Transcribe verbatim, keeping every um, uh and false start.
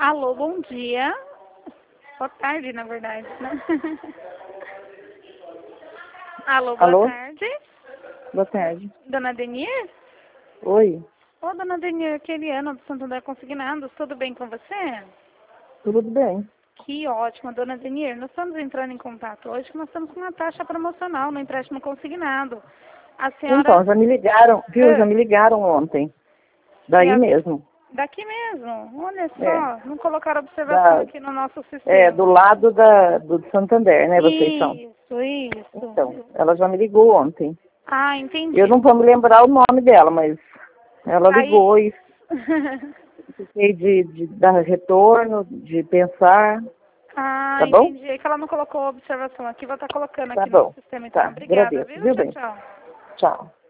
Alô, bom dia. Boa tarde, na verdade, né? Alô, boa Alô? tarde. Boa tarde. Dona Denir? Oi, Ô, Dona Denir, aqui é Eliana do Santander Consignados. Tudo bem com você? tudo bem? Que ótimo, Dona Denir. Nós estamos entrando em contato hoje que nós estamos com uma taxa promocional no empréstimo consignado. A senhora... Então, já me ligaram, viu? Já Ah, me ligaram ontem. e Daí a- mesmo. Daqui mesmo. Olha É, só, não colocaram observação da, aqui no nosso é do sistema. lado da, do Santander, né? Vocês são. Isso, isso. Então, ela já me ligou ontem. Ah, Eu entendi. não vou me lembrar o nome dela, mas ela ligou Aí... e fiquei de, de dar retorno, de pensar. Ah, Tá bom? entendi. É que ela não colocou observação aqui, vou estar colocando Tá aqui no bom. sistema, então. Tá, Obrigada, agradeço, viu? viu, Tchau, bem? tchau. Tchau.